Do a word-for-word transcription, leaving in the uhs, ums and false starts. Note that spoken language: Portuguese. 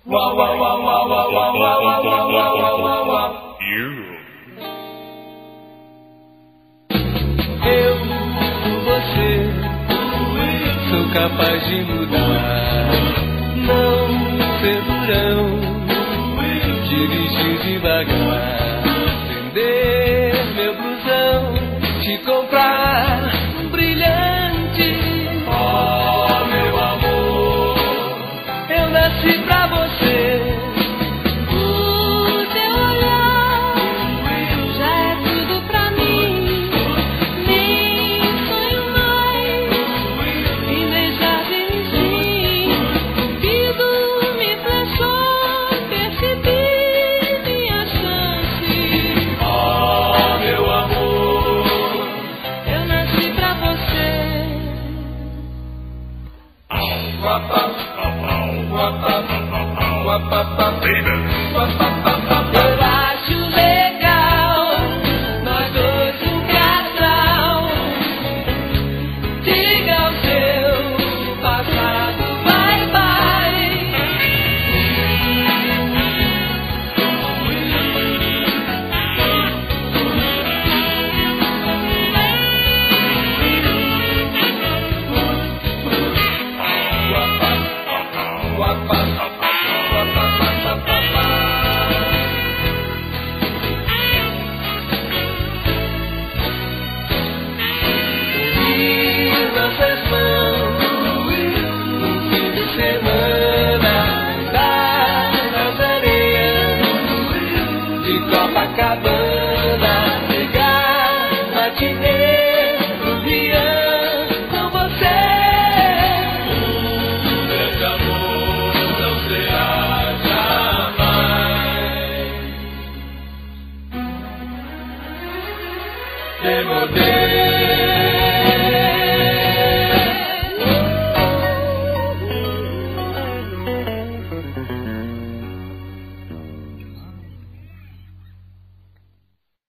Uau, uau, uau, uau, uau, uau, uau, uau, uau, uau, uau, uau. Eu, por você, sou capaz de mudar. Não ser durão, dirigir devagar, vender meu blusão, te comprar um brilhante. Oh, meu amor, eu nasci pra você. O teu olhar já é tudo pra mim. Nem sonho mais em deixar de existir. O vidro me flechou, percebi minha chance. oh, meu amor, Eu nasci pra você. Eu acho legal nós dois um casal. Diga ao seu passado bye bye. Unir nossas mãos num fim de semana, andar nas areias de Copacabana, pegar matinê no Rian com você. um grande amor não será jamais. Demodê.